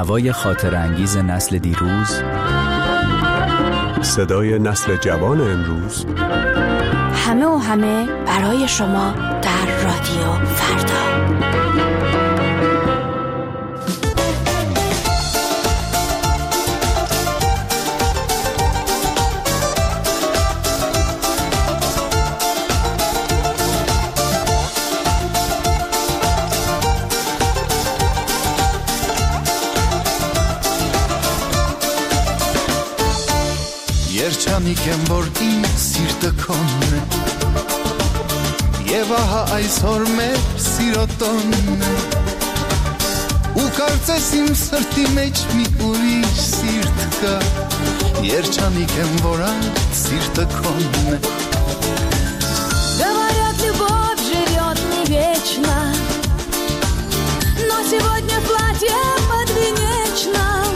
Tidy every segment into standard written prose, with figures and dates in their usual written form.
نوای خاطرانگیز نسل دیروز، صدای نسل جوان امروز، همه برای شما در رادیو فردا. Երջանիկ եմ, որ իմ սիրտը քոնն է, և ահա այսօր մեր սիրո տոնն է, ու կարծես իմ սրտի մեջ մի ուրիշ սիրտ կա, երջանիկ եմ, որ այդ սիրտը քոնն է. Говорят, любовь живет не вечно, но сегодня в платье подвенечном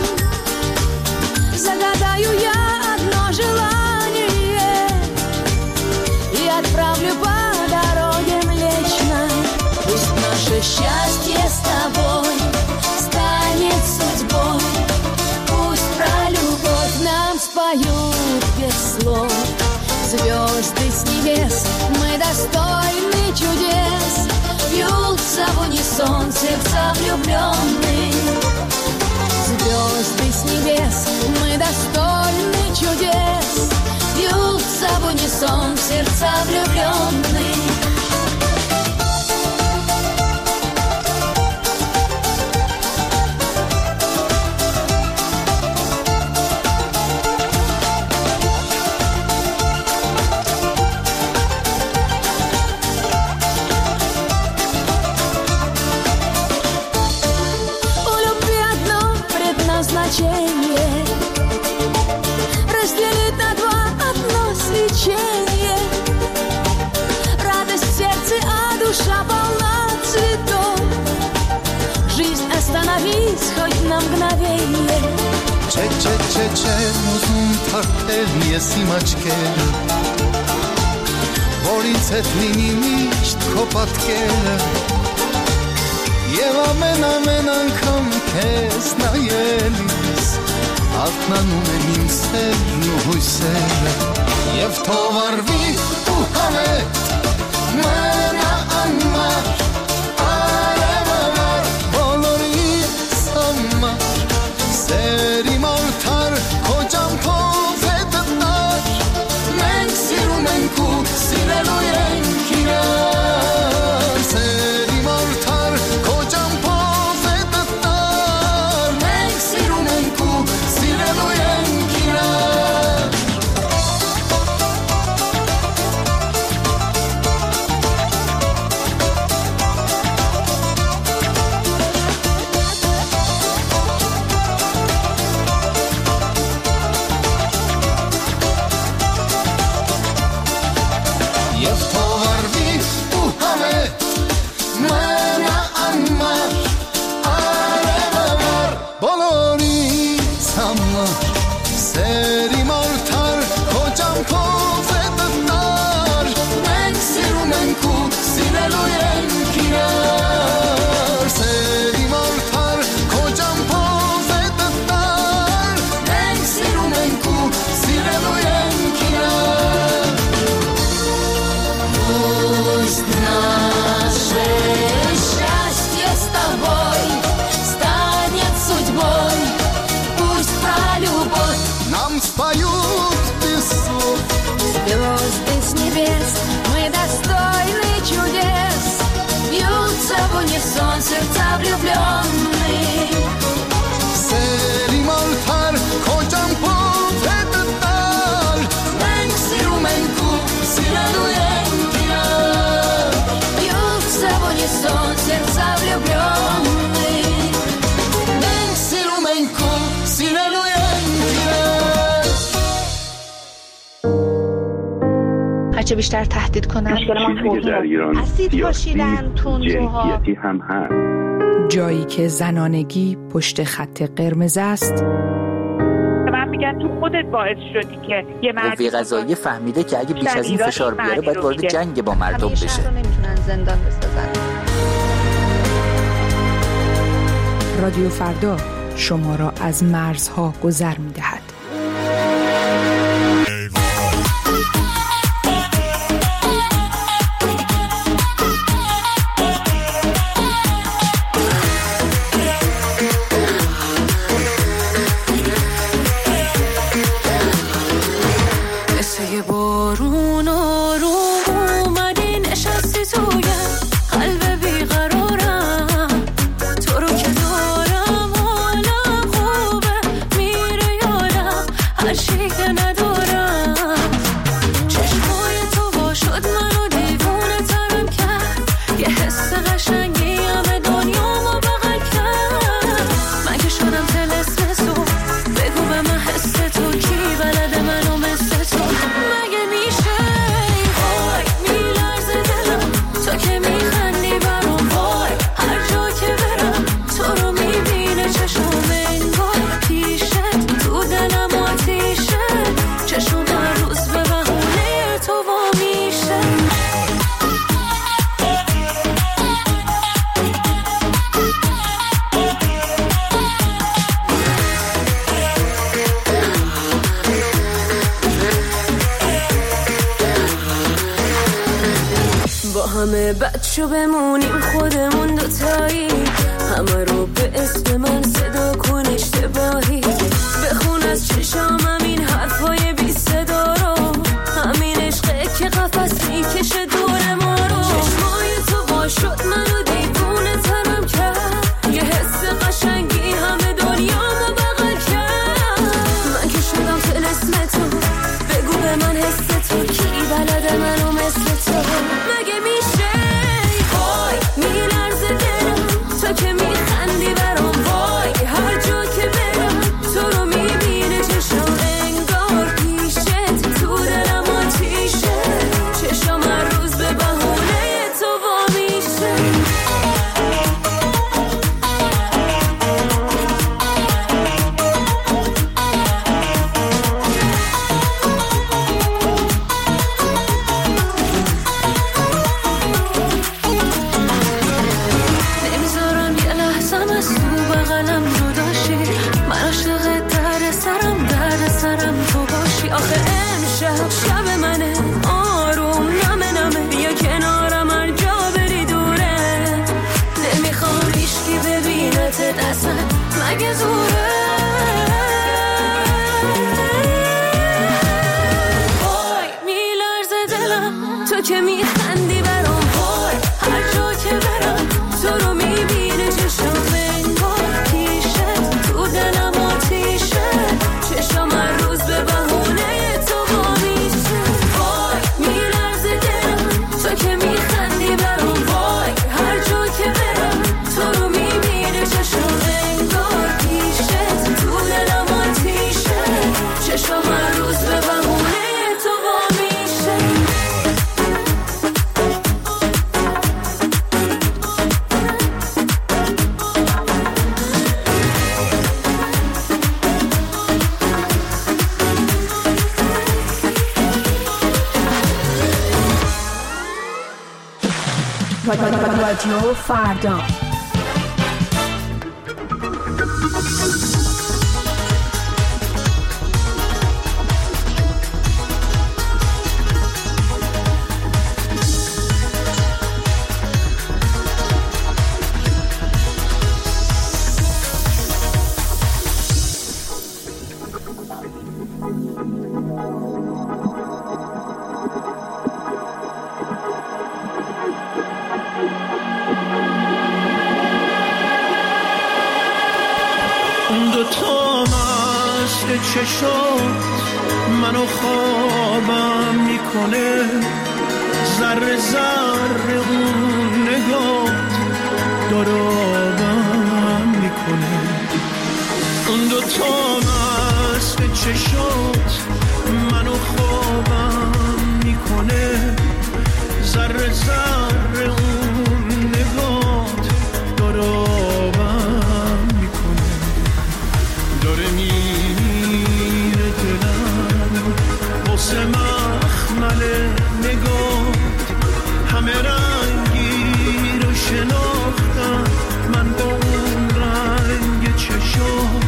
загадаю я желание и отправлю по дороге Млечной. Пусть наше счастье с тобой станет судьбой, пусть про любовь нам споют без слов звезды с небес. Мы достойны чудес, бьются в унисон сердца влюбленные. Звезды с небес, мы достойны чудес, бьются в унисон сердца влюбленные. Разделить на два одно свечение, радость в сердце, а душа полна цветов. Жизнь остановись хоть на мгновение. Չեմ ուզում թարթել ես իմ աչքերը, որից հետ լինի միշտ քո պատկերը, և ամեն անգամ քեզ նայելիս արթնանում են իմ սերն ու հույսերը, և թող արվի ու հավետ մնա անմար, արևամար բոլորիս համար, սերի մորթար քո ճամփով է դտար, մենք սիրում ենք ու սիրելու ենք իրար, սերի մորթար քո ճամփով է դտար, մենք սիրում ենք ու սիրելու ենք իրար. Եվ թող արվի ու հավետ մնա անմար, արևամար բոլորիս համար, սերի մորթար քո ճամփով է դտար, մենք սիրում ենք ու սիրելու ենք իրար, սերի մորթար քո ճամփով է դտար, մենք սիրում ենք ու սիրելու ենք իրար. Пусть наше счастье с тобой станет судьбой, пусть про любовь нам споют без слов звезды с небес. Мы достойны чудес, бьются в унисон сердца влюбленные. Սերի մորթար քո ճամփով է դտար, մենք սիրում ենք ու սիրելու ենք իրար, բյութся в унисон сердца влюбленные. Մենք սիրում ենք ու սիրելու ենք իրար. هرچه بیشتر تهدید کنن چیزی که در ایران اسید پاشیدن تندروها، جنسیتی هم هست. جایی که زنانگی پشت خط قرمز است. من میگن تو خودت باعث شدی که یه قوه قضاییه فهمیده که اگه بیش از این فشار بیاره باید وارد جنگ با مردم بشه. نمیتونن زندان بسازن. رادیو فردا شما را از مرزها گذر می‌دهد. همه بچه بمونیم خودمون دوتایی، همه رو به اسم من صدا کن اشتباهی، بخون از چشام همین حرفای بی صدا رو، همین عشقه که قفص میکشه دور ما رو، چشمای تو با شد منو دیوونه ترم کرد، یه حس قشنگی همه دنیامو بغل کرد، من که شدم طلسم تو، بگو به من حس تو کی بلده منو مثل تو، مگه میشه وای میلرزه دلم تو که میخندی برام، وای هر جا که برم تو رو میبینه چشم انگار پیشت تو دلم آتیشه، چشم هر روز به بهونه تو وا میشه. آخه امشب شب منه آروم نمه نمه، بیا کنارم هر جا بری دوره، نمیخوام هیچکی ببینت اصلا مگه زوره، وای میلرزه دلم تو که میخندی برام، وای هر جا که برم تو رو میبینه چشم انگار پیشت تو دلم آتیشه، چشم هر روز به بهونه رادیو فردا. چشات منو خوابم میکنه، ذره ذره اون نگات دارابم میکنه، اون دوتا مست چشات منو خوابم میکنه، ذره ذره اون نگات دارابم میکنه، داره مخمل نگاه همه رنگی رو شناختم، من با اون رنگ چشات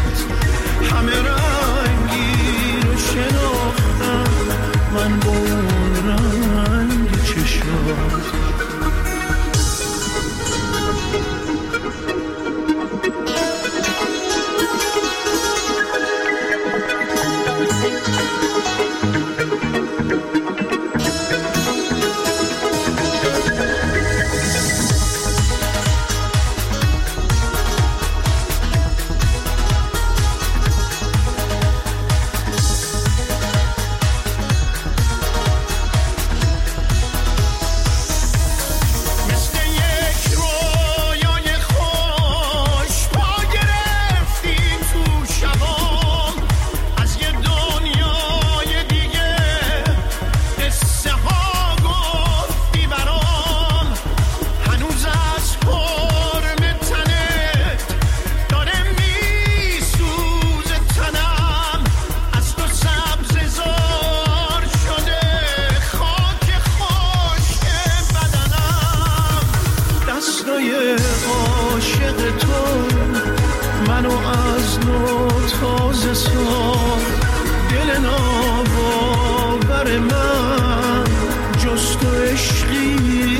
حسنای عاشق تو منو از نو تازه ساخت. دل ناباور من جز تو عشقی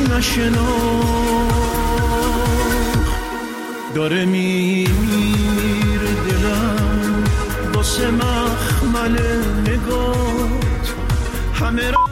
نشناخت. داره میمیره دلم واسه مخمل نگات، همه را